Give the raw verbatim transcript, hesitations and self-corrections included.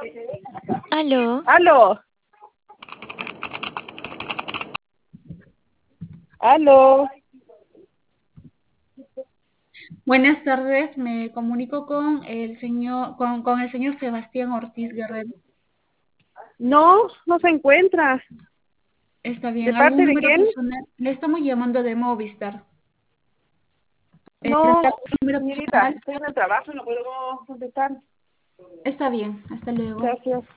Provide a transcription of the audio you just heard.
Aló, Aló, aló. Buenas tardes, me comunico con el señor, con, con el señor Sebastián Ortiz Guerrero. No, no se encuentra. Está ¿De bien, ¿algún parte de número quién? personal? Le estamos llamando de Movistar. Eh, No, ¿algún número señorita, personal? estoy en el trabajo y no puedo contestar. Está bien, hasta luego. Gracias.